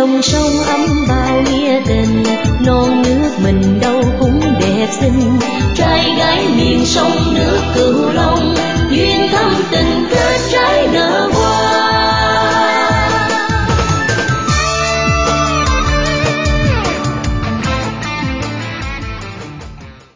dòng sông ấm bao nghĩa tình, non nước mình đâu cũng đẹp xinh. Trai gái miền sông nước Cửu Long, duyên